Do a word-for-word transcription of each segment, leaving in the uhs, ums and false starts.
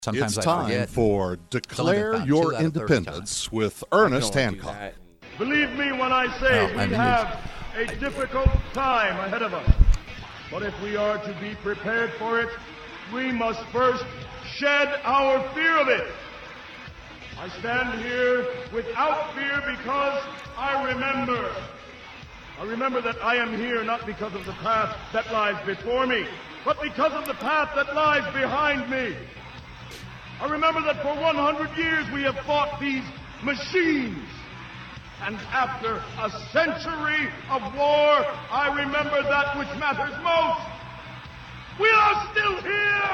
Sometimes it's I time forget. for Declare Your Independence with Ernest Hancock. Believe me when I say Oh, I we mean, have a difficult time ahead of us. But if we are to be prepared for it, we must first shed our fear of it. I stand here without fear because I remember. I remember that I am here not because of the path that lies before me, but because of the path that lies behind me. I remember that for one hundred years we have fought these machines. And after a century of war, I remember that which matters most. We are still here!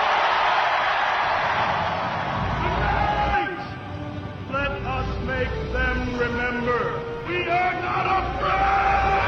Tonight, let us make them remember we are not afraid!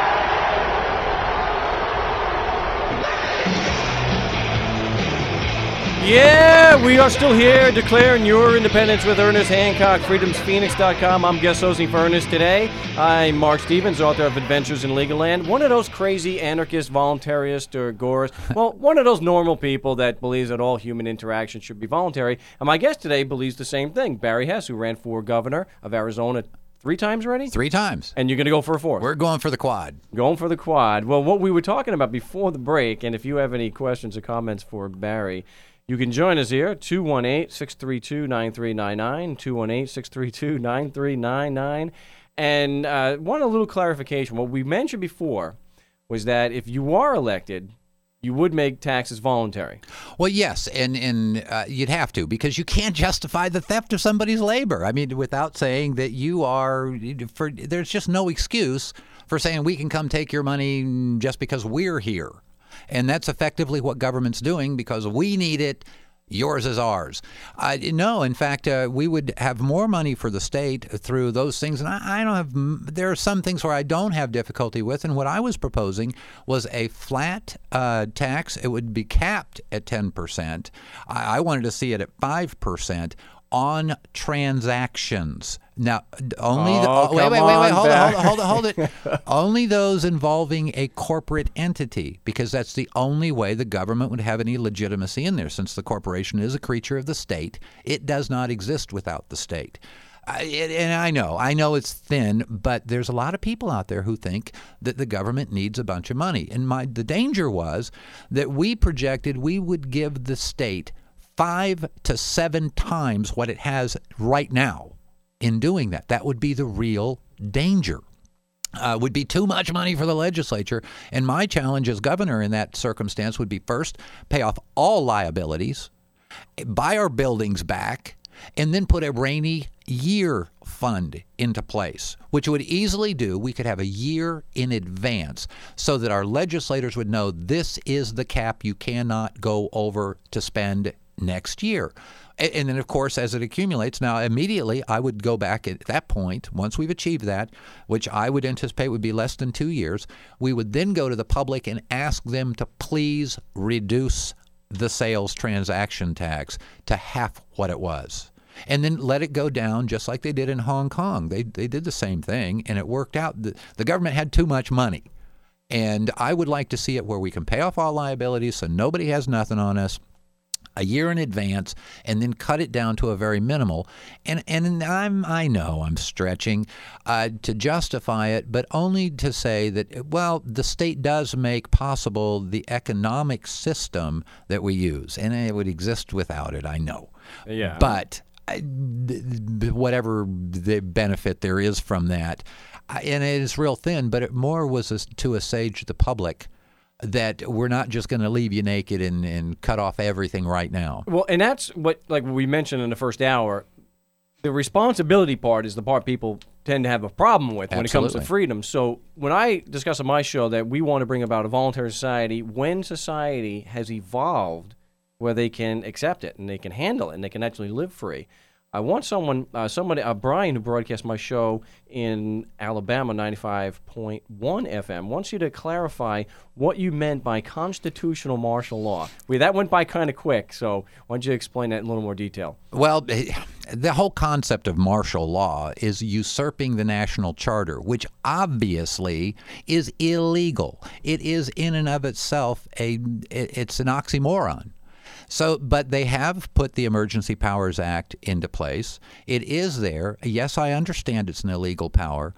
Yeah, we are still here, declaring your independence with Ernest Hancock, freedoms phoenix dot com. I'm guest hosting for Ernest today. I'm Mark Stevens, author of Adventures in Legal Land. One of those crazy anarchist, voluntarist, or agorist. Well, one of those normal people that believes that all human interaction should be voluntary. And my guest today believes the same thing, Barry Hess, who ran for governor of Arizona three times already? Three times. And you're going to go for a fourth? We're going for the quad. Going for the quad. Well, what we were talking about before the break, and if you have any questions or comments for Barry, you can join us here, two one eight, six three two, nine three nine nine, two one eight, six three two, nine three nine nine. And uh, want a little clarification. What we mentioned before was that if you are elected, you would make taxes voluntary. Well, yes, and, and uh, you'd have to, because you can't justify the theft of somebody's labor. I mean, without saying that you are, for, there's just no excuse for saying we can come take your money just because we're here. And that's effectively what government's doing because we need it. Yours is ours. Uh, no, in fact, uh, we would have more money for the state through those things. And I, I don't have, there are some things where I don't have difficulty with. And what I was proposing was a flat uh, tax. It would be capped at ten percent. I, I wanted to see it at five percent on transactions. Now, only oh, the, oh, wait, wait, wait, wait, hold back. it, hold it, hold it, hold it. Only those involving a corporate entity, because that's the only way the government would have any legitimacy in there. Since the corporation is a creature of the state, it does not exist without the state. I, and I know, I know it's thin, but there's a lot of people out there who think that the government needs a bunch of money. And my the danger was that we projected we would give the state five to seven times what it has right now. In doing that, that would be the real danger. Uh, would be too much money for the legislature. And my challenge as governor in that circumstance would be first, pay off all liabilities, buy our buildings back, and then put a rainy year fund into place, which would easily do. We could have a year in advance so that our legislators would know this is the cap you cannot go over to spend next year. And then, of course, as it accumulates, now immediately I would go back at that point, once we've achieved that, which I would anticipate would be less than two years, we would then go to the public and ask them to please reduce the sales transaction tax to half what it was. And then let it go down just like they did in Hong Kong. They they did the same thing, and it worked out. The, the government had too much money. And I would like to see it where we can pay off all liabilities so nobody has nothing on us, a year in advance, and then cut it down to a very minimal. And and I'm I know I'm stretching uh, to justify it, but only to say that, well, the state does make possible the economic system that we use, and it would exist without it, I know. Yeah. But I, whatever the benefit there is from that, and it is real thin, but it more was to assuage the public that we're not just going to leave you naked and, and cut off everything right now. Well, and that's what, like we mentioned in the first hour, the responsibility part is the part people tend to have a problem with when Absolutely. it comes to freedom. So when I discuss on my show that we want to bring about a voluntary society, when society has evolved where they can accept it and they can handle it and they can actually live free, I want someone, uh, somebody, uh, Brian, who broadcasts my show in Alabama, ninety-five point one F M, wants you to clarify what you meant by constitutional martial law. We, that went by kind of quick, so why don't you explain that in a little more detail? Well, the whole concept of martial law is usurping the national charter, which obviously is illegal. It is in and of itself a, it's an oxymoron. So, but they have put the Emergency Powers Act into place. It is there. Yes, I understand it's an illegal power.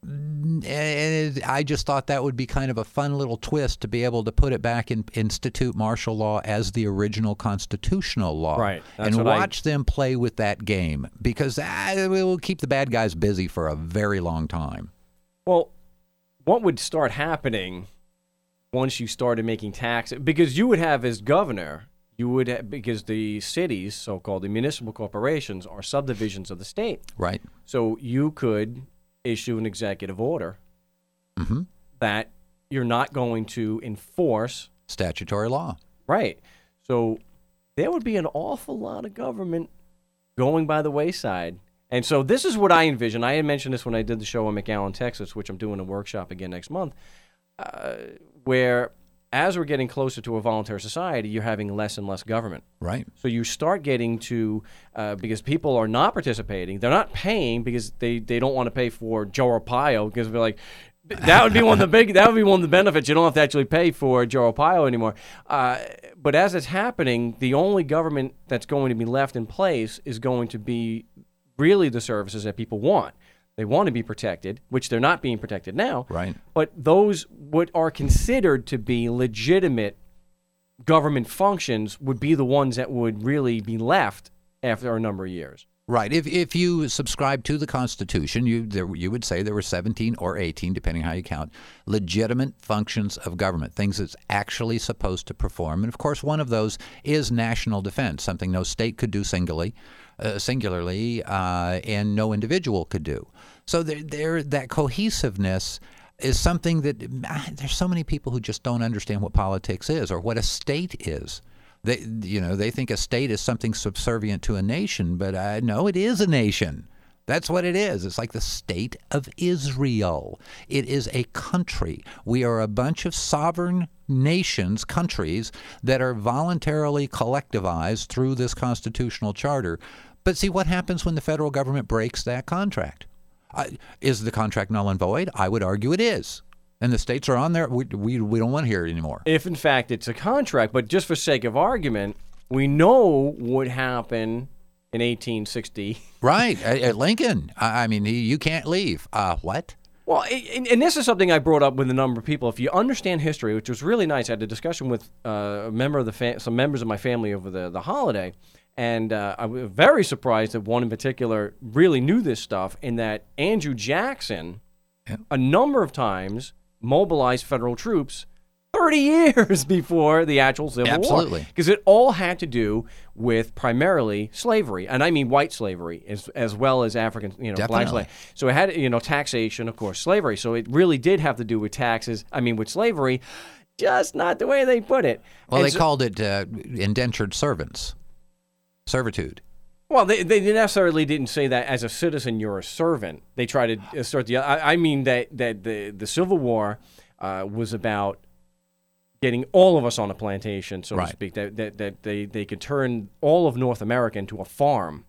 And I just thought that would be kind of a fun little twist to be able to put it back and institute martial law as the original constitutional law. Right. And watch I... them play with that game, because that will keep the bad guys busy for a very long time. Well, what would start happening once you started making taxes? Because you would have, as governor, you would have, because the cities, so-called the municipal corporations, are subdivisions of the state. Right. So you could issue an executive order mm-hmm. that you're not going to enforce statutory law. Right. So there would be an awful lot of government going by the wayside. And so this is what I envision. I had mentioned this when I did the show in McAllen, Texas, which I'm doing a workshop again next month, uh, where as we're getting closer to a voluntary society, you're having less and less government. Right. So you start getting to, uh, because people are not participating, they're not paying because they, they don't want to pay for Joe Arpaio, because they're like, that would be one of the big, that would be one of the benefits. You don't have to actually pay for Joe Arpaio anymore. Uh, but as it's happening, the only government that's going to be left in place is going to be really the services that people want. They want to be protected, which they're not being protected now. Right. But those what are considered to be legitimate government functions would be the ones that would really be left after a number of years. Right. If if you subscribe to the Constitution, you there, you would say there were seventeen or eighteen, depending how you count, legitimate functions of government, things it's actually supposed to perform. And, of course, one of those is national defense, something no state could do singly, uh, singularly, uh, and no individual could do. So there, there, that cohesiveness is something that ah, there's so many people who just don't understand what politics is or what a state is. They, you know, they think a state is something subservient to a nation, but uh, no, it is a nation. That's what it is. It's like the state of Israel. It is a country. We are a bunch of sovereign nations, countries, that are voluntarily collectivized through this constitutional charter. But see what happens when the federal government breaks that contract. Uh, is the contract null and void? I would argue it is. And the states are on there. We, we we don't want to hear it anymore. If, in fact, it's a contract. But just for sake of argument, we know what happened in eighteen sixty. Right. At, at Lincoln. I, I mean, you can't leave. Uh, what? Well, and, and this is something I brought up with a number of people. If you understand history, which was really nice, I had a discussion with uh, a member of the fa- some members of my family over the, the holiday. And uh, I was very surprised that one in particular really knew this stuff, in that Andrew Jackson, yeah. a number of times, mobilized federal troops thirty years before the actual Civil Absolutely. War. Absolutely. Because it all had to do with primarily slavery, and I mean white slavery as as well as African, you know, Definitely. black slavery. So it had, you know, taxation, of course, slavery. So it really did have to do with taxes, I mean with slavery, just not the way they put it. Well, and they so, called it uh, indentured servants, servitude. Well, they they necessarily didn't say that as a citizen you're a servant. They tried to assert the. I, I mean that that the the Civil War uh, was about getting all of us on a plantation, so right. to speak. That, that that they they could turn all of North America into a farm.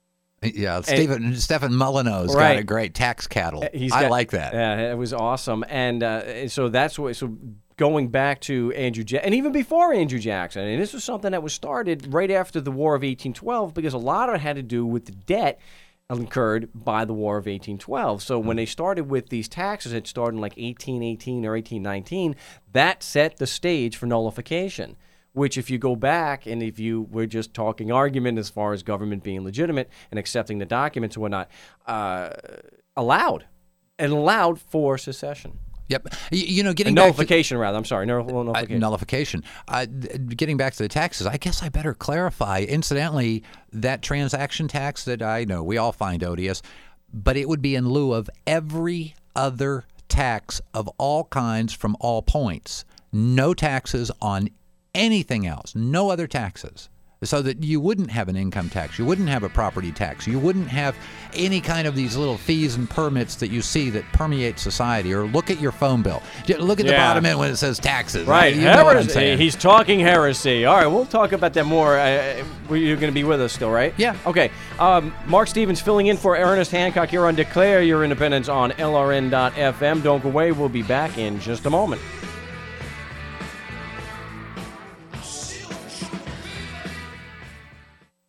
Yeah, Stephen Stephen Molyneux's right. got a great tax cattle. He's I got, like that. Yeah, it was awesome, and uh, so that's what so. Going back to Andrew Jackson, and even before Andrew Jackson, and this was something that was started right after the War of eighteen twelve, because a lot of it had to do with the debt incurred by the War of eighteen twelve. So when they started with these taxes, it started in like eighteen eighteen or eighteen nineteen, that set the stage for nullification, which if you go back and if you were just talking argument as far as government being legitimate and accepting the documents and whatnot, uh, allowed, and allowed for secession. Yep. You, you know, getting a back nullification, to, rather. I'm sorry, nullification. Uh, nullification. Uh, getting back to the taxes, I guess I better clarify. Incidentally, that transaction tax that I know we all find odious, but it would be in lieu of every other tax of all kinds from all points. No taxes on anything else. No other taxes. So that you wouldn't have an income tax, you wouldn't have a property tax, you wouldn't have any kind of these little fees and permits that you see that permeate society. Or look at your phone bill. Look at the yeah. bottom end when it says taxes. Right, you know what I'm saying. He's talking heresy. All right, we'll talk about that more. Uh, you're going to be with us still, right? Yeah. Okay. Um, Mark Stevens filling in for Ernest Hancock here on Declare Your Independence on L R N dot F M. Don't go away. We'll be back in just a moment.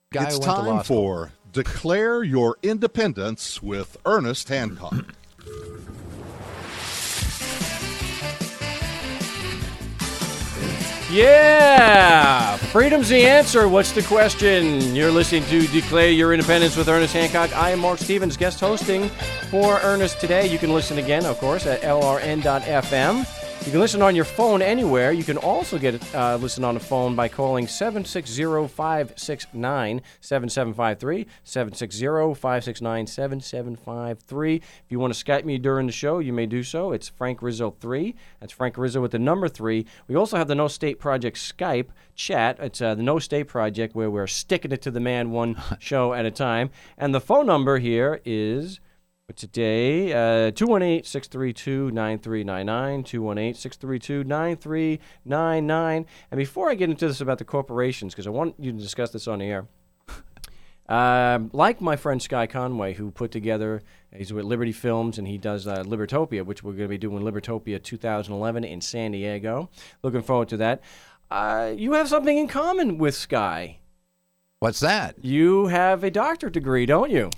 Guy it's who went to law time school. for Declare Your Independence with Ernest Hancock. Yeah! Freedom's the answer. What's the question? You're listening to Declare Your Independence with Ernest Hancock. I am Mark Stevens, guest hosting for Ernest today. You can listen again, of course, at L R N dot F M. You can listen on your phone anywhere. You can also get uh, listen on the phone by calling seven six zero, five six nine, seven seven five three, seven six zero, five six nine, seven seven five three. If you want to Skype me during the show, you may do so. It's Frank Rizzo three. That's Frank Rizzo with the number three. We also have the No State Project Skype chat. It's uh, the No State Project, where we're sticking it to the man one show at a time. And the phone number here is... Today, uh, two one eight, six three two, nine three nine nine, two one eight, six three two, nine three nine nine. And before I get into this about the corporations, because I want you to discuss this on the air, um, like my friend Sky Conway, who put together, he's with Liberty Films, and he does uh, Libertopia, which we're going to be doing Libertopia two thousand eleven in San Diego. Looking forward to that. Uh, you have something in common with Sky. What's that? You have a doctorate degree, don't you?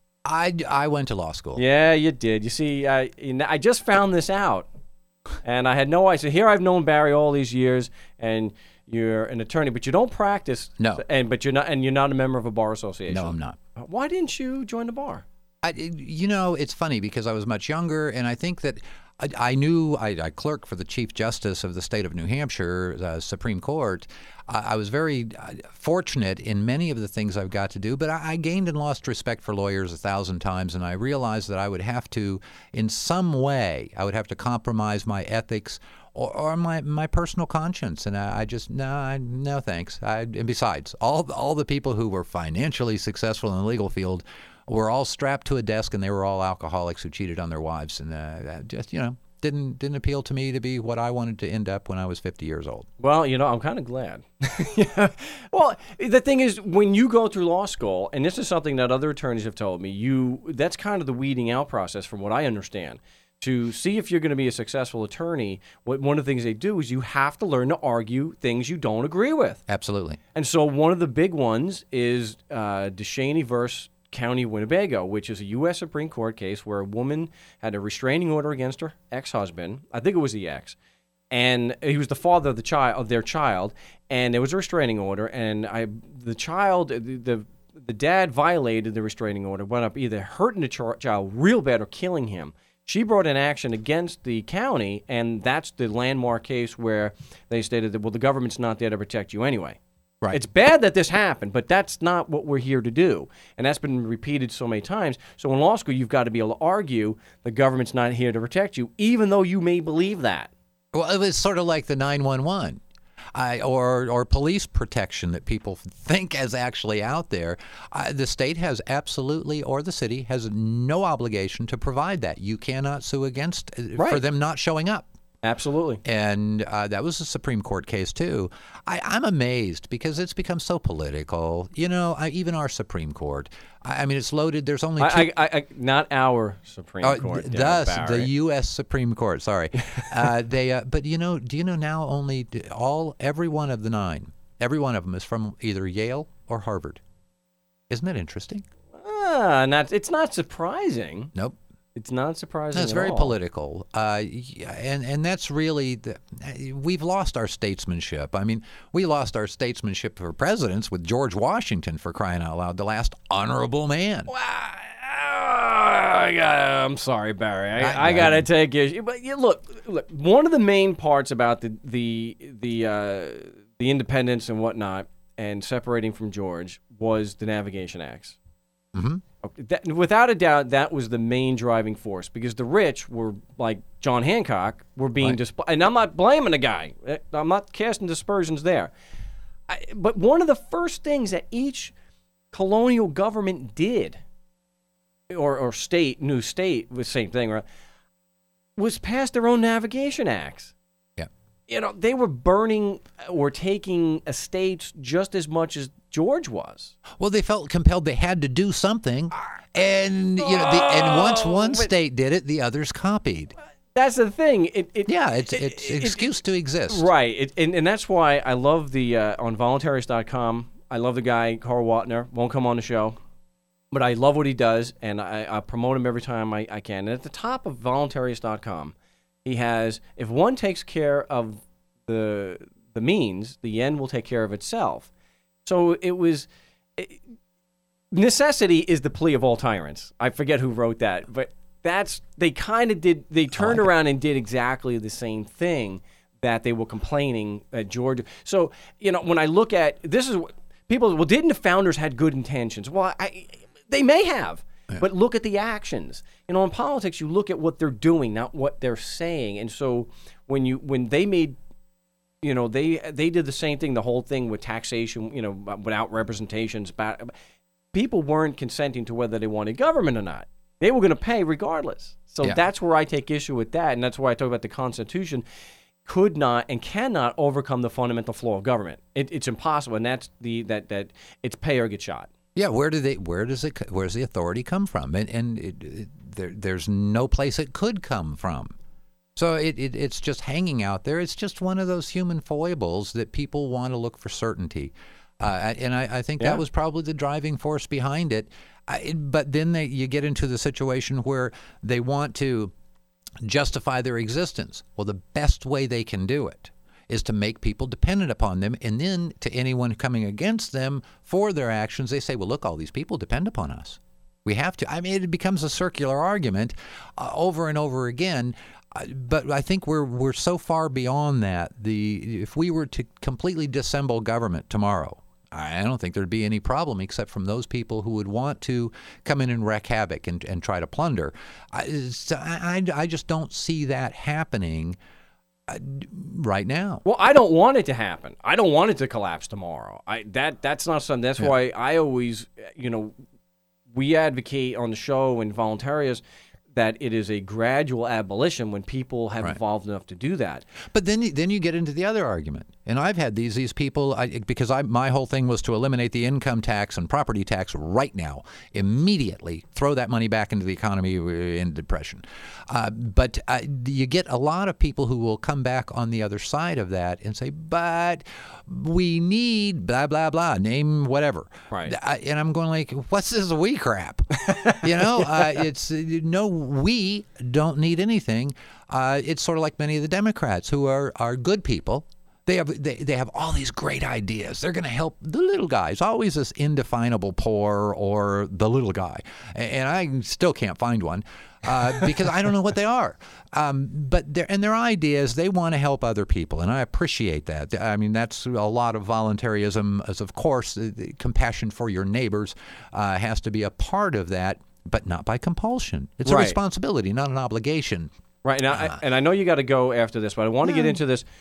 I, I went to law school. Yeah, you did. You see, I I just found this out, and I had no idea. So here I've known Barry all these years, and you're an attorney, but you don't practice. No. And but you're not, and you're not a member of a bar association. No, I'm not. Why didn't you join the bar? I, you know, it's funny because I was much younger, and I think that I, I knew I, I clerked for the Chief Justice of the state of New Hampshire, uh, Supreme Court. I, I was very uh, fortunate in many of the things I've got to do, but I, I gained and lost respect for lawyers a thousand times, and I realized that I would have to, in some way, I would have to compromise my ethics or, or my, my personal conscience, and I, I just no, I, no thanks. I, and besides, all all the people who were financially successful in the legal field were all strapped to a desk, and they were all alcoholics who cheated on their wives, and uh, just you know didn't didn't appeal to me to be what I wanted to end up when I was fifty years old. Well, you know, I'm kind of glad. yeah. Well, the thing is, when you go through law school, and this is something that other attorneys have told me, you that's kind of the weeding out process, from what I understand. To see if you're going to be a successful attorney, what one of the things they do is you have to learn to argue things you don't agree with. Absolutely. And so one of the big ones is uh, DeShaney versus County Winnebago, which is a U S Supreme Court case where a woman had a restraining order against her ex-husband. I think it was the ex, and he was the father of the child of their child, and there was a restraining order, and I the child the the, the dad violated the restraining order, wound up either hurting the ch- child real bad or killing him. She brought an action against the county, and that's the landmark case where they stated that, well, the government's not there to protect you anyway. Right. It's bad that this happened, but that's not what we're here to do. And that's been repeated so many times. So in law school, you've got to be able to argue the government's not here to protect you, even though you may believe that. Well, it was sort of like the nine one one. I, or or police protection that people think is actually out there. Uh, the state has absolutely, or the city has no obligation to provide that. You cannot sue against uh, Right. for them not showing up. Absolutely. And uh, that was a Supreme Court case, too. I, I'm amazed because it's become so political. You know, I, even our Supreme Court, I, I mean, it's loaded. There's only two. I, I, I, not our Supreme Uh, Court. th- damn thus, Barry. the U S Supreme Court. Sorry, uh, they. Uh, but you know, do you know now only all every one of the nine, every one of them is from either Yale or Harvard. Isn't that interesting? Ah, not, it's not surprising. Nope. It's not surprising. No, it's at very all. political, uh, yeah, and and that's really the, we've lost our statesmanship. I mean, we lost our statesmanship for presidents with George Washington, for crying out loud, the last honorable man. Well, I got, I'm sorry, Barry. I, I- I, got to take issue. But you look, look, one of the main parts about the the the uh, the independence and whatnot, and separating from George, was the Navigation Acts. Mm-hmm. Okay, that, without a doubt, that was the main driving force, because the rich were, like John Hancock, were being Right. displayed. And I'm not blaming the guy. I'm not casting dispersions there. I, but one of the first things that each colonial government did, or, or state, new state, was the same thing, right, was pass their own navigation acts. Yeah. You know, they were burning or taking estates just as much as George was. Well, they felt compelled they had to do something, and you know, the, and once one Oh, but- state did it, the others copied. That's the thing. It, it, Yeah, it's it- it's it- excuse to exist. Right. It, and, and that's why I love the, uh, on voluntaries dot com, I love the guy, Carl Watner. Won't come on the show. But I love what he does, and I, I promote him every time I, I can. And at the top of voluntarist dot com, he has, if one takes care of the the means, the end will take care of itself. So it was, it, necessity is the plea of all tyrants. I forget who wrote that, but that's, they kind of did, they turned like around it. and did exactly the same thing that they were complaining at Georgia. So, you know, when I look at, this is, people, well, didn't the founders had good intentions? Well, I... They may have, yeah. but look at the actions. You know, in politics, you look at what they're doing, not what they're saying. And so when you when they made, you know, they they did the same thing, the whole thing with taxation, you know, without representations. People weren't consenting to whether they wanted government or not. They were going to pay regardless. So yeah. that's where I take issue with that, and that's why I talk about the Constitution could not and cannot overcome the fundamental flaw of government. It, it's impossible, and that's the that that it's pay or get shot. Yeah, where do they? Where does it? Where does the authority come from? And and it, it, there, there's no place it could come from. So it, it it's just hanging out there. It's just one of those human foibles that people want to look for certainty, uh, and I, I think yeah. that was probably the driving force behind it. I, but then they, you get into the situation where they want to justify their existence. Well, the best way they can do it is to make people dependent upon them, and then to anyone coming against them for their actions, they say, well, look, all these people depend upon us. We have to. I mean, it becomes a circular argument uh, over and over again, uh, but I think we're we're so far beyond that. The if we were to completely disassemble government tomorrow, I don't think there'd be any problem except from those people who would want to come in and wreak havoc and, and try to plunder. I, so I, I just don't see that happening right now. Well, I don't want it to happen. I don't want it to collapse tomorrow. I that that's not something. That's yeah. why I always, you know, we advocate on the show and voluntarians that it is a gradual abolition when people have right. evolved enough to do that. But then, then you get into the other argument, and I've had these these people I, because I my whole thing was to eliminate the income tax and property tax right now, immediately throw that money back into the economy in depression. Uh, but uh, you get a lot of people who will come back on the other side of that and say, "But we need blah blah blah, name whatever." Right. And I'm going like, "What's this we crap?" you know, uh, it's no. We don't need anything. Uh, it's sort of like many of the Democrats who are, are good people. They have they, they have all these great ideas. They're going to help the little guys. Always this indefinable poor or the little guy, and I still can't find one uh, because I don't know what they are. Um, but their and their ideas, they want to help other people, and I appreciate that. I mean, that's a lot of voluntarism. As of course, the compassion for your neighbors uh, has to be a part of that. But not by compulsion. It's right. a responsibility, not an obligation. Right. Now, uh, I, and I know you got to go after this, but I want to yeah. get into this.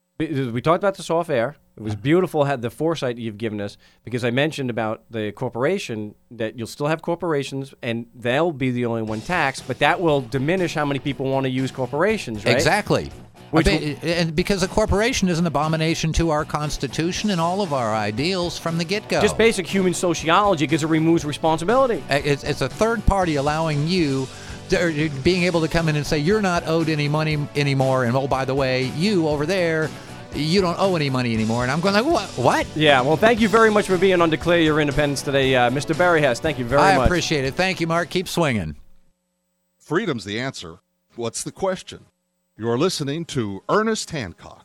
We talked about this off air. It was beautiful, had the foresight you've given us, because I mentioned about the corporation, that you'll still have corporations, and they'll be the only one taxed, but that will diminish how many people want to use corporations, right? Exactly. Which, and because a corporation is an abomination to our Constitution and all of our ideals from the get-go. Just basic human sociology, because it removes responsibility. It's, it's a third party allowing you, to, being able to come in and say, you're not owed any money anymore, and oh, by the way, you over there, you don't owe any money anymore. And I'm going like, what? What? Yeah, well, thank you very much for being on Declare Your Independence today, uh, Mister Barry Hess. Thank you very I much. I appreciate it. Thank you, Mark. Keep swinging. Freedom's the answer. What's the question? You're listening to Ernest Hancock.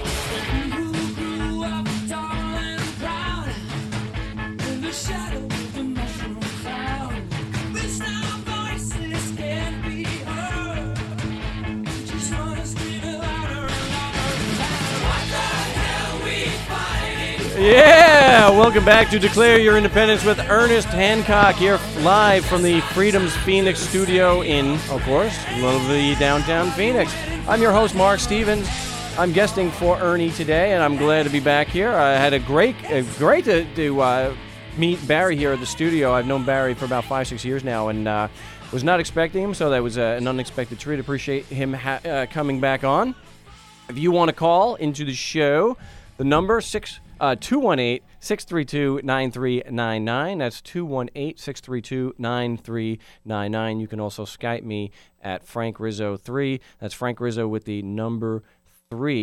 Yeah, welcome back to Declare Your Independence with Ernest Hancock here live from the Freedom's Phoenix studio in, of course, lovely downtown Phoenix. I'm your host, Mark Stevens. I'm guesting for Ernie today, and I'm glad to be back here. I had a great, a great to, to uh, meet Barry here at the studio. I've known Barry for about five, six years now, and uh, was not expecting him, so that was uh, an unexpected treat. Appreciate him ha- uh, coming back on. If you want to call into the show, the number six. Uh, two one eight, six three two, nine three nine nine. That's two one eight, six three two, nine three nine nine. You can also Skype me at Frank Rizzo three. That's Frank Rizzo with the number three.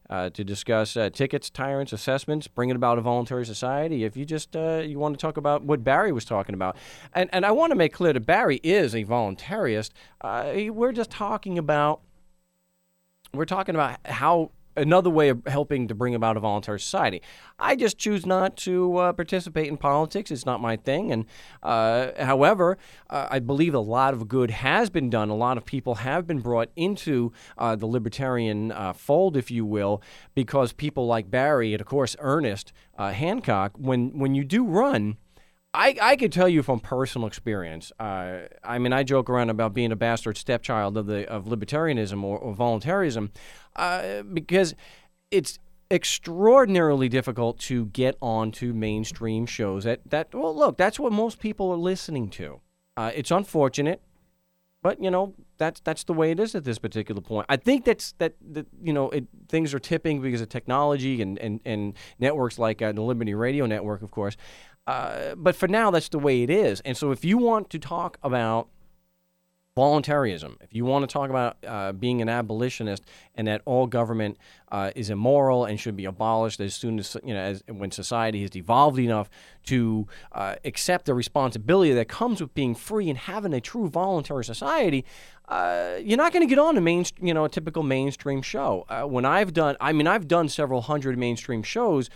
uh, to discuss uh, tickets, tyrants, assessments, bringing about a voluntary society. If you just uh, you want to talk about what Barry was talking about, and and I want to make clear that Barry is a voluntarist. Uh, we're just talking about we're talking about how. Another way of helping to bring about a voluntary society. I just choose not to uh, participate in politics. It's not my thing. And uh, however, uh, I believe a lot of good has been done. A lot of people have been brought into uh, the libertarian uh, fold, if you will, because people like Barry and, of course, Ernest uh, Hancock, when, when you do run, I, I could tell you from personal experience. Uh, I mean, I joke around about being a bastard stepchild of the of libertarianism or, or voluntarism, uh, because it's extraordinarily difficult to get onto mainstream shows. That that well, look, that's what most people are listening to. Uh, it's unfortunate, but you know that's that's the way it is at this particular point. I think that's that, that you know it, things are tipping because of technology and and, and networks like uh, the Liberty Radio Network, of course. Uh, but for now, that's the way it is. And so if you want to talk about voluntarism, if you want to talk about uh, being an abolitionist and that all government uh, is immoral and should be abolished as soon as, you know, as when society has evolved enough to uh, accept the responsibility that comes with being free and having a true voluntary society, uh, you're not going to get on a main, you know, a typical mainstream show. Uh, when I've done, I mean, I've done several hundred mainstream shows,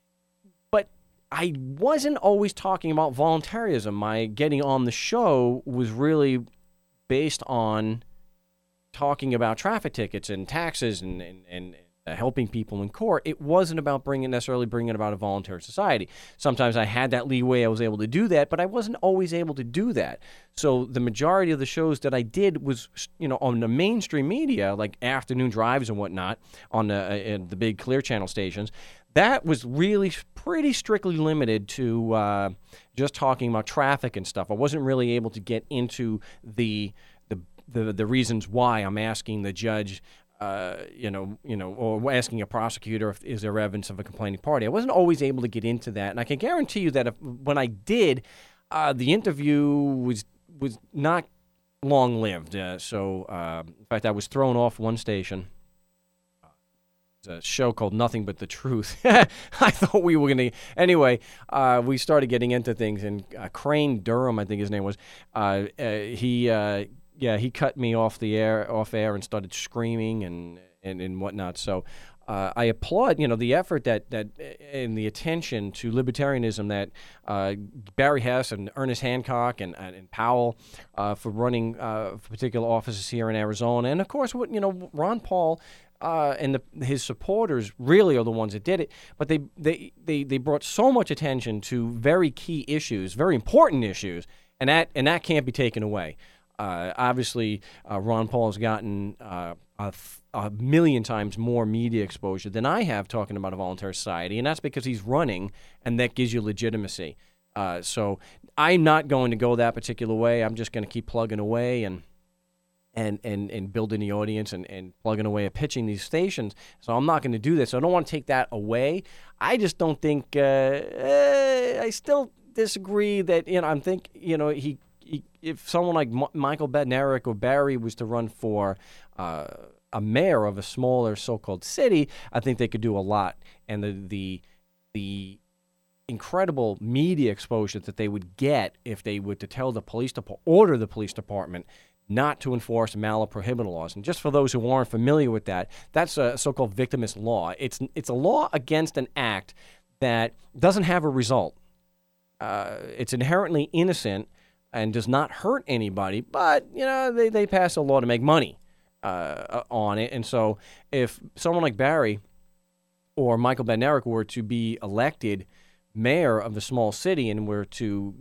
I wasn't always talking about voluntarism. My getting on the show was really based on talking about traffic tickets and taxes and, and, and uh, helping people in court. It wasn't about bringing necessarily bringing about a voluntary society. Sometimes I had that leeway. I was able to do that, but I wasn't always able to do that. So the majority of the shows that I did was, you know, on the mainstream media, like afternoon drives and whatnot, on the, uh, the big Clear Channel stations. That was really pretty strictly limited to uh, just talking about traffic and stuff. I wasn't really able to get into the the the, the reasons why I'm asking the judge, uh, you know, you know, or asking a prosecutor if is there evidence of a complaining party. I wasn't always able to get into that, and I can guarantee you that if, when I did, uh, the interview was was not long lived. Uh, so, uh, in fact, I was thrown off one station. A show called Nothing But the Truth. I thought we were going to... Anyway, uh, we started getting into things, and uh, Crane Durham, I think his name was, uh, uh, he, uh, yeah, he cut me off the air, off air and started screaming and, and, and whatnot. So uh, I applaud, you know, the effort that, that and the attention to libertarianism that uh, Barry Hess and Ernest Hancock and, and Powell uh, for running uh, particular offices here in Arizona. And, of course, what you know, Ron Paul... Uh, and the, his supporters really are the ones that did it, but they, they, they, they brought so much attention to very key issues, very important issues, and that and that can't be taken away. Uh, obviously, uh, Ron Paul has gotten uh, a, a million times more media exposure than I have talking about a voluntary society, and that's because he's running, and that gives you legitimacy. Uh, so I'm not going to go that particular way. I'm just going to keep plugging away and and and, and building the audience and, and plugging away at pitching these stations. So I'm not going to do this. So I don't want to take that away. I just don't think, uh, uh, I still disagree that, you know, I'm think, you know, he, he if someone like M- Michael Badnarik or Barry was to run for uh, a mayor of a smaller so-called city, I think they could do a lot. And the the the incredible media exposure that they would get if they were to tell the police department, order the police department not to enforce malum prohibitum laws. And just for those who aren't familiar with that, that's a so-called victimist law. It's it's a law against an act that doesn't have a result. Uh, it's inherently innocent and does not hurt anybody, but you know they, they pass a law to make money uh, on it. And so if someone like Barry or Michael Badnarik were to be elected mayor of a small city and were to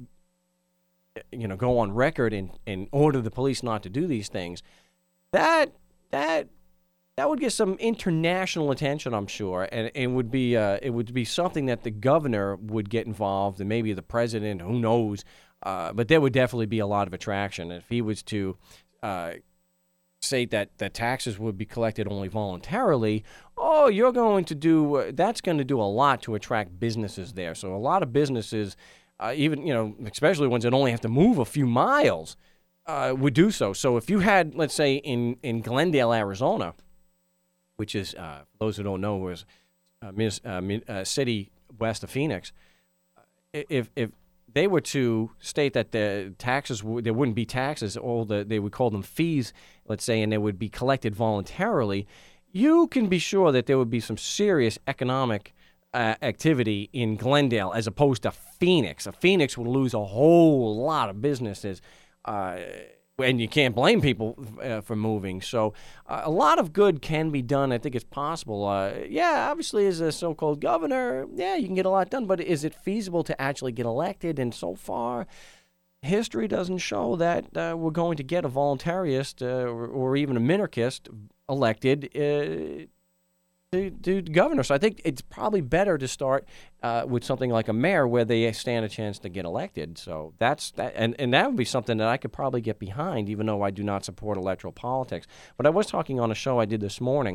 you know, go on record and, and order the police not to do these things, that that that would get some international attention, I'm sure, and it would be uh, it would be something that the governor would get involved, and maybe the president, who knows, uh, but there would definitely be a lot of attraction if he was to uh, say that that taxes would be collected only voluntarily. Oh, you're going to do uh, that's going to do a lot to attract businesses there. So a lot of businesses. Uh, even, you know, especially ones that only have to move a few miles, uh, would do so. So if you had, let's say, in, in Glendale, Arizona, which is, uh, for those who don't know, was a uh, uh, uh, city west of Phoenix. If if they were to state that the taxes w- there wouldn't be taxes, all the they would call them fees, let's say, and they would be collected voluntarily, you can be sure that there would be some serious economic uh, activity in Glendale as opposed to Phoenix. A Phoenix would lose a whole lot of businesses. Uh, And you can't blame people uh, for moving. So uh, a lot of good can be done. I think it's possible. Uh, yeah, obviously, as a so-called governor, yeah, you can get a lot done. But is it feasible to actually get elected? And so far, history doesn't show that uh, we're going to get a voluntarist uh, or, or even a minarchist elected uh, to, to governor. So I think it's probably better to start uh, with something like a mayor where they stand a chance to get elected. So that's that, and, and that would be something that I could probably get behind, even though I do not support electoral politics. But I was talking on a show I did this morning.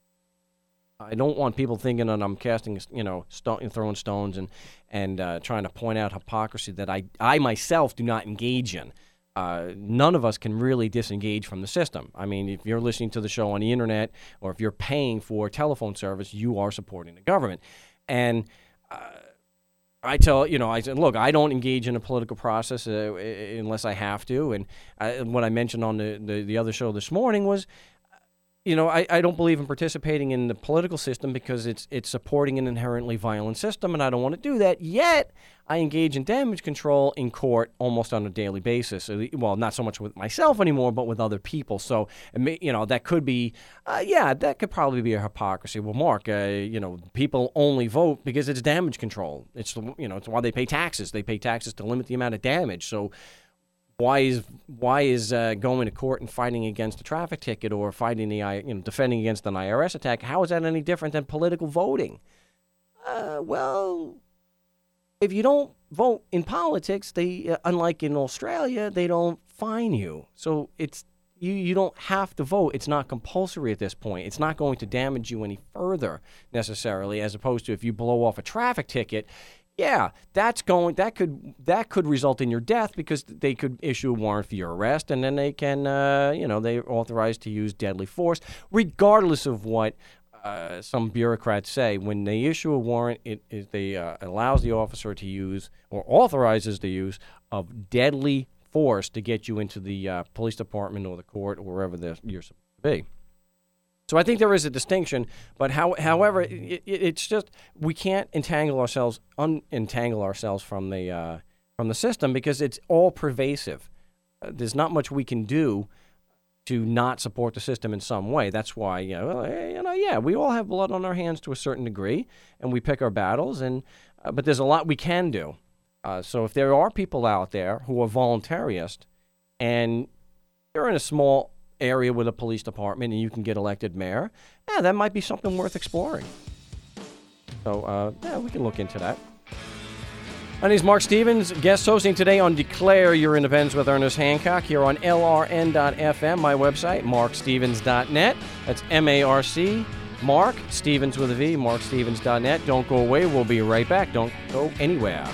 I don't want people thinking that I'm casting, you know, stone, throwing stones and and uh, trying to point out hypocrisy that I I myself do not engage in. Uh, none of us can really disengage from the system. I mean, if you're listening to the show on the internet or if you're paying for telephone service, you are supporting the government. And uh, I tell, you know, I said, look, I don't engage in a political process uh, unless I have to. And I, what I mentioned on the, the, the other show this morning was, you know, I, I don't believe in participating in the political system because it's it's supporting an inherently violent system, and I don't want to do that. Yet, I engage in damage control in court almost on a daily basis. Well, not so much with myself anymore, but with other people. So, you know, that could be, uh, yeah, that could probably be a hypocrisy. Well, Mark, uh, you know, people only vote because it's damage control. It's, you know, it's why they pay taxes. They pay taxes to limit the amount of damage. So, Why is why is uh, going to court and fighting against a traffic ticket or fighting the you know defending against an I R S attack? How is that any different than political voting? Uh, well, if you don't vote in politics, they uh, unlike in Australia, they don't fine you. So it's you you don't have to vote. It's not compulsory at this point. It's not going to damage you any further necessarily, as opposed to if you blow off a traffic ticket. Yeah, that's going. That could that could result in your death because they could issue a warrant for your arrest, and then they can, uh, you know, they're authorized to use deadly force, regardless of what uh, some bureaucrats say. When they issue a warrant, it, it they uh, allows the officer to use or authorizes the use of deadly force to get you into the uh, police department or the court or wherever you're supposed to be. So I think there is a distinction, but how, however, it, it, it's just we can't entangle ourselves, unentangle ourselves from the uh, from the system because it's all pervasive. Uh, there's not much we can do to not support the system in some way. That's why, you know, you know, yeah, we all have blood on our hands to a certain degree, and we pick our battles. And uh, but there's a lot we can do. Uh, so if there are people out there who are voluntarist, and you're in a small area with a police department and you can get elected mayor, yeah, that might be something worth exploring. So, uh, yeah, we can look into that. My name is Mark Stevens, guest hosting today on Declare Your Independence with Ernest Hancock here on L R N dot F M, my website, mark stevens dot net. That's M A R C, Mark, Stevens with a V, mark stevens dot net. Don't go away. We'll be right back. Don't go anywhere.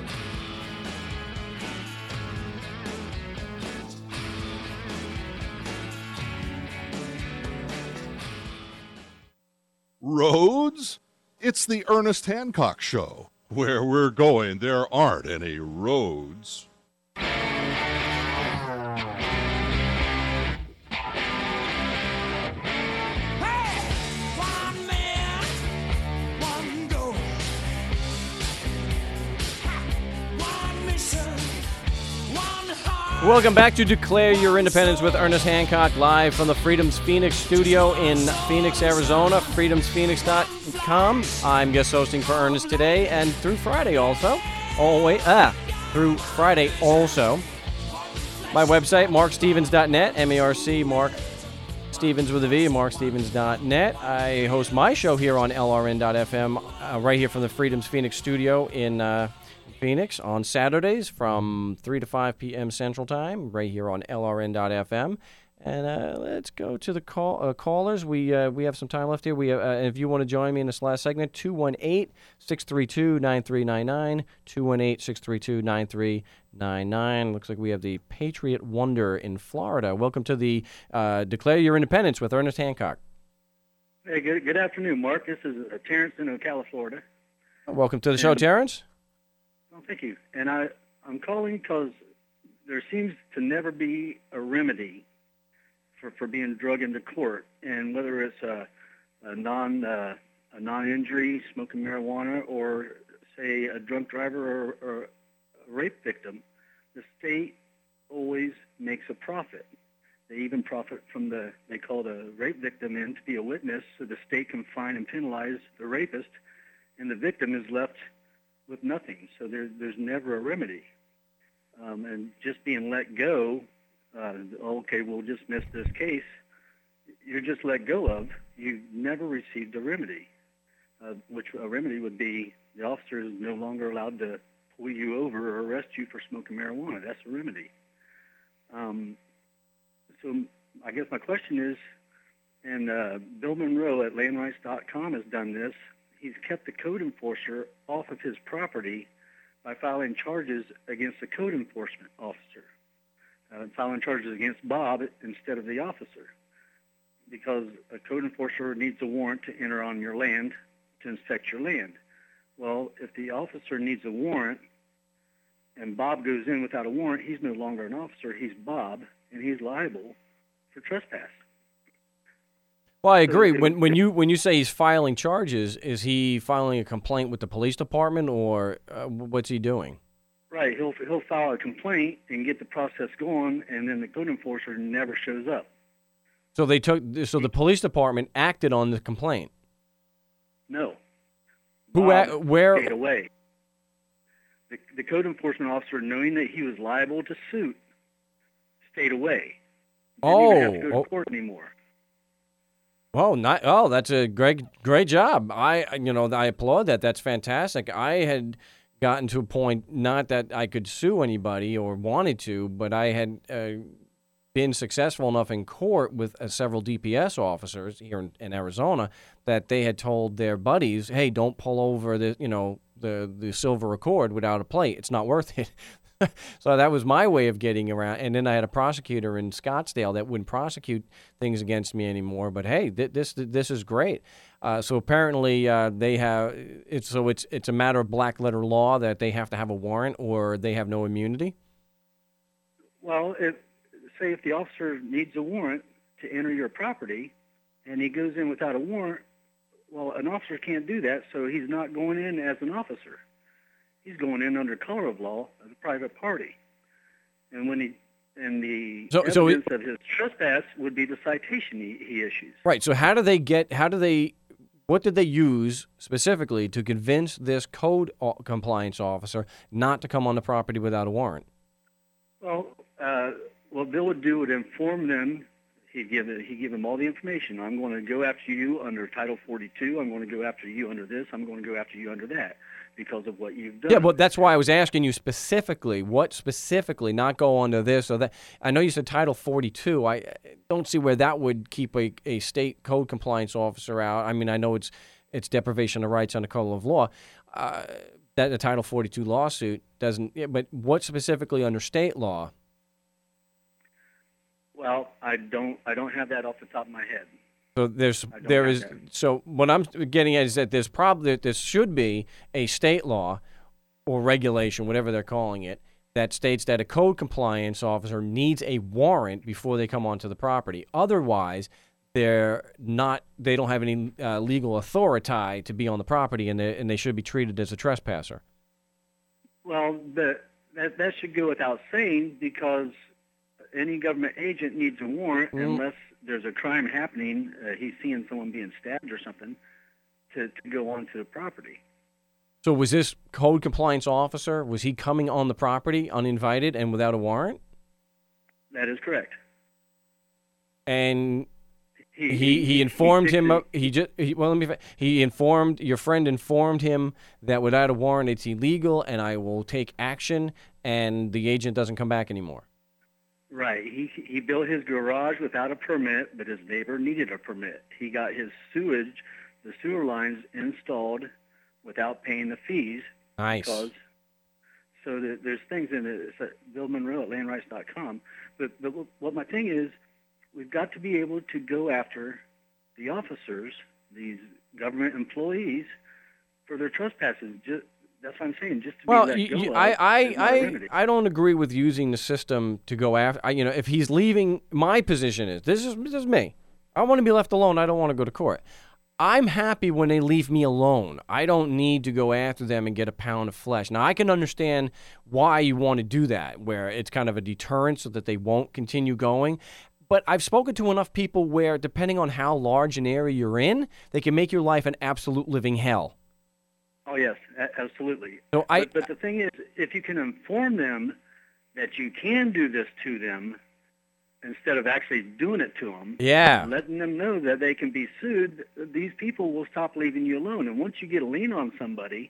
Roads? It's the Ernest Hancock Show. Where we're going, there aren't any roads. Welcome back to Declare Your Independence with Ernest Hancock, live from the Freedoms Phoenix studio in Phoenix, Arizona, freedoms phoenix dot com. I'm guest hosting for Ernest today and through Friday also. Oh, wait, ah, through Friday also. My website, mark stevens dot net, M A R C, Mark Stevens with a V, mark stevens dot net. I host my show here on L R N dot F M, uh, right here from the Freedoms Phoenix studio in uh, Phoenix on Saturdays from three to five p.m. Central Time, right here on L R N dot F M. And uh, let's go to the call uh, callers. We uh, we have some time left here. We uh, if you want to join me in this last segment, two one eight, six three two, nine three nine nine, two one eight, six three two, nine three nine nine. Looks like we have the Patriot Wonder in Florida. Welcome to the uh, Declare Your Independence with Ernest Hancock. Hey, good, good afternoon, Mark. This is uh, Terrence in Ocala, Florida. Welcome to the show, And- Terrence. Well, thank you. And I, I'm calling because there seems to never be a remedy for, for being drugged into court. And whether it's a, a non uh, a non-injury, smoking marijuana, or say a drunk driver or, or a rape victim, the state always makes a profit. They even profit from the, they call the rape victim in to be a witness, so the state can fine and penalize the rapist, and the victim is left with nothing. So there, there's never a remedy. Um, and just being let go, uh, okay, we'll dismiss this case, you're just let go of. You never received a remedy, uh, which a remedy would be the officer is no longer allowed to pull you over or arrest you for smoking marijuana. That's a remedy. Um, so I guess my question is, and uh, Bill Monroe at land rights dot com has done this, he's kept the code enforcer off of his property by filing charges against the code enforcement officer, uh, filing charges against Bob instead of the officer, because a code enforcer needs a warrant to enter on your land to inspect your land. Well, if the officer needs a warrant and Bob goes in without a warrant, he's no longer an officer, he's Bob, and he's liable for trespass. Well, I agree. So, When when you when you say he's filing charges, is he filing a complaint with the police department, or uh, what's he doing? Right, he'll he'll file a complaint and get the process going, and then the code enforcer never shows up. So they took. So the police department acted on the complaint. No. Who? Bob Ac- where? stayed away. The, the code enforcement officer, knowing that he was liable to suit, stayed away. Didn't even have to go to Oh, court anymore. Oh, not, oh, that's a great, great job. I, you know, I applaud that. That's fantastic. I had gotten to a point, not that I could sue anybody or wanted to, but I had uh, been successful enough in court with uh, several D P S officers here in, in Arizona that they had told their buddies, "Hey, don't pull over the, you know, the the silver Accord without a plate. It's not worth it." So that was my way of getting around. And then I had a prosecutor in Scottsdale that wouldn't prosecute things against me anymore. But hey, th- this this is great. Uh, so apparently uh, they have it's so it's it's a matter of black letter law that they have to have a warrant or they have no immunity. Well, if, say if the officer needs a warrant to enter your property and he goes in without a warrant, well, an officer can't do that, so he's not going in as an officer. He's going in under color of law as a private party. And when he and the So- so evidence it- of his trespass would be the citation he, he issues. Right. So how do they get? How do they? What did they use specifically to convince this code o- compliance officer not to come on the property without a warrant? Well, uh, what Bill would do would inform them. He'd give it, he'd give them all the information. I'm going to go after you under Title forty-two. I'm going to go after you under this. I'm going to go after you under that because of what you've done. Yeah, but that's why I was asking you specifically. What specifically? Not go on to this or that. I know you said Title forty-two. I don't see where that would keep a, a state code compliance officer out. I mean, I know it's it's deprivation of rights under color of law. Uh, that the Title forty-two lawsuit doesn't. Yeah, but what specifically under state law? Well, I don't I don't have that off the top of my head. So there's I don't there have is that. so what I'm getting at is that there's probably that this should be a state law or regulation, whatever they're calling it, that states that a code compliance officer needs a warrant before they come onto the property. Otherwise, they're not they don't have any uh, legal authority to be on the property, and they and they should be treated as a trespasser. Well, the, that that should go without saying because any government agent needs a warrant Mm. unless there's a crime happening. Uh, he's seeing someone being stabbed or something to, to go onto the property. So was this code compliance officer, was he coming on the property uninvited and without a warrant? That is correct. And he he informed him of, he just he, well let me fi- he informed your friend informed him that without a warrant it's illegal and I will take action, and the agent doesn't come back anymore. Right. He he built his garage without a permit, but his neighbor needed a permit. He got his sewage, the sewer lines installed without paying the fees. Nice. Because, so the, there's things in it. It's at Bill Monroe at land rights dot com. But, but what my thing is, we've got to be able to go after the officers these government employees for their trespasses. Just, that's what I'm saying. Just to well, be let you, go you, of I, I, is not a I, remedy. I don't agree with using the system to go after. I, you know, if he's leaving, my position is this is this is me. I want to be left alone. I don't want to go to court. I'm happy when they leave me alone. I don't need to go after them and get a pound of flesh. Now, I can understand why you want to do that, where it's kind of a deterrent so that they won't continue going. But I've spoken to enough people where, depending on how large an area you're in, they can make your life an absolute living hell. Oh, yes, a- absolutely. So I, but, but the thing is, if you can inform them that you can do this to them instead of actually doing it to them, yeah, letting them know that they can be sued, these people will stop leaving you alone. And once you get a lien on somebody,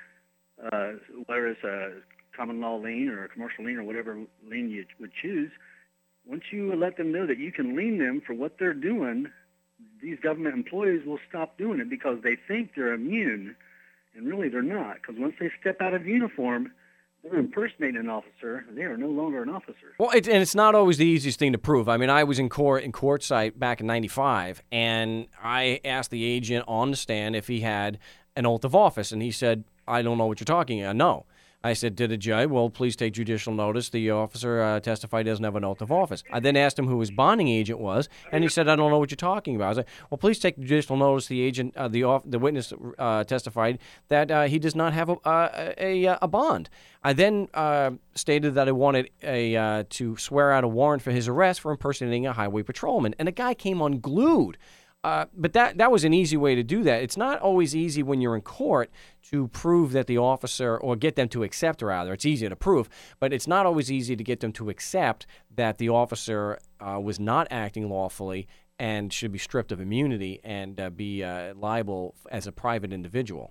uh, whether it's a common law lien or a commercial lien or whatever lien you would choose, once you let them know that you can lien them for what they're doing, these government employees will stop doing it because they think they're immune, and really they're not. Because once they step out of uniform, they're impersonating an officer. They are no longer an officer. Well, it, and it's not always the easiest thing to prove. I mean, I was in court in Quartzsite back in ninety-five, and I asked the agent on the stand if he had an oath of office, and he said, I don't know what you're talking about. No. I said, did a judge? Well, please take judicial notice. The officer uh, testified he doesn't have an oath of office. I then asked him who his bonding agent was, and he said, I don't know what you're talking about. I was like, well, please take judicial notice. The agent, uh, the off, the witness uh, testified that uh, he does not have a uh, a, a bond. I then uh, stated that I wanted a uh, to swear out a warrant for his arrest for impersonating a highway patrolman, and the guy came unglued. Uh, but that that was an easy way to do that. It's not always easy when you're in court to prove that the officer, or get them to accept, rather. It's easy to prove, but it's not always easy to get them to accept that the officer uh, was not acting lawfully and should be stripped of immunity and uh, be uh, liable as a private individual.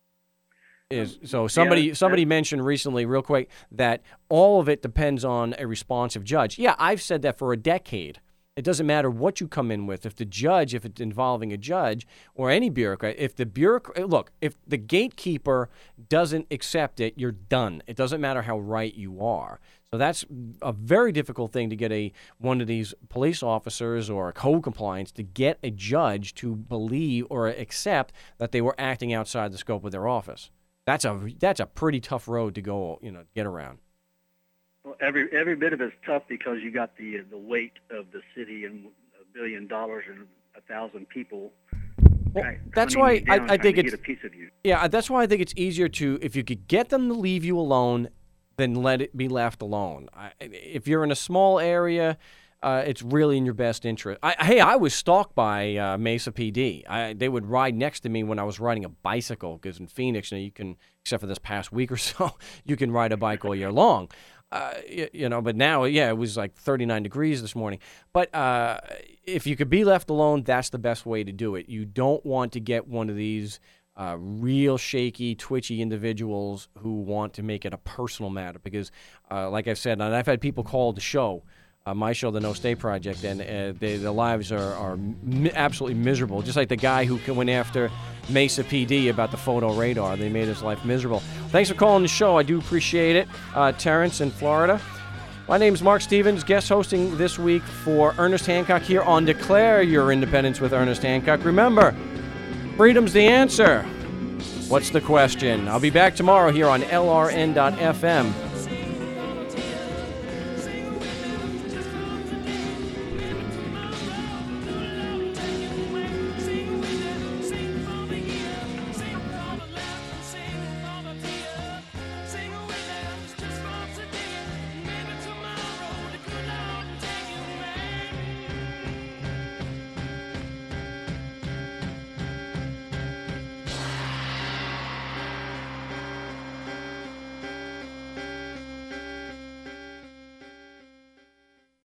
Is so somebody Yeah, somebody that- mentioned recently, real quick, that all of it depends on a responsive judge. Yeah, I've said that for a decade. It doesn't matter what you come in with. If the judge, if it's involving a judge or any bureaucrat, if the bureaucrat, look, if the gatekeeper doesn't accept it, you're done. It doesn't matter how right you are. So that's a very difficult thing to get a one of these police officers or a code compliance to get a judge to believe or accept that they were acting outside the scope of their office. That's a that's a pretty tough road to go, you know, get around. Well, every every bit of it's tough because you got the the weight of the city and a billion dollars and a thousand people. Well, try- that's hunting why you down, I, I trying think to it's get a piece of you. yeah. That's why I think it's easier to, if you could get them to leave you alone, then let it be left alone. I, if you're in a small area, uh, it's really in your best interest. I, hey, I was stalked by uh, Mesa P D. I, they would ride next to me when I was riding a bicycle, because in Phoenix, you know, you can, except for this past week or so, you can ride a bike all year long. Uh, you, you know, but now, yeah, it was like thirty-nine degrees this morning. But uh, if you could be left alone, that's the best way to do it. You don't want to get one of these uh, real shaky, twitchy individuals who want to make it a personal matter. Because, uh, like I've said, and I've had people call the show, uh, my show, the No Stay Project, and uh, they, their lives are, are mi- absolutely miserable. Just like the guy who went after Mesa P D about the photo radar. They made his life miserable. Thanks for calling the show. I do appreciate it. Uh, Terrence in Florida. My name is Mark Stevens, guest hosting this week for Ernest Hancock here on Declare Your Independence with Ernest Hancock. Remember, freedom's the answer. What's the question? I'll be back tomorrow here on L R N dot F M.